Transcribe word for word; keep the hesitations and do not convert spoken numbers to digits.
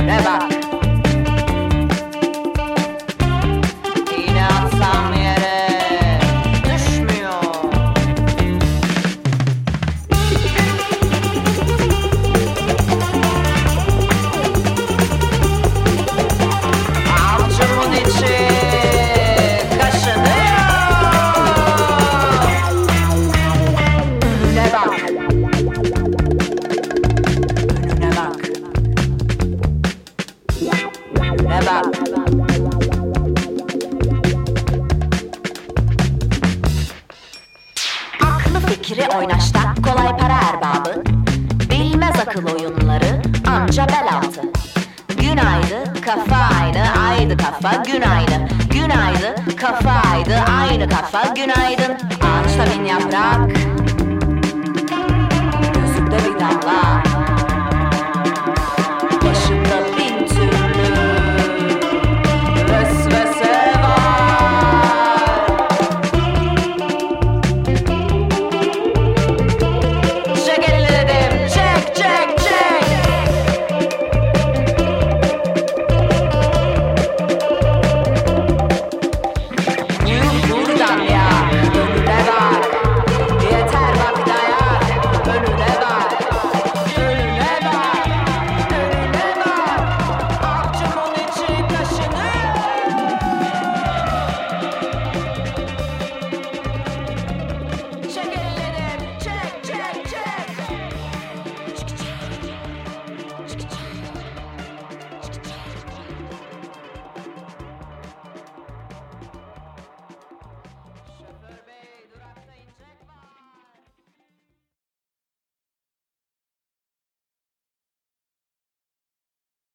önüne bak. İğne atsam yere düşmüyor. Avcumun içi kaşınıyor. Önüne bak. Önüne bak. Önüne bak. Aklı fikri oynaşta kolay para erbabı. Bilmez akıl oyunları anca bel altı. Gün aydı kafa aynı aydı kafa gün aynı. Gün aydı kafa aydı aynı kafa günaydın. Ağaçta bin yaprak, gözümde bir damla.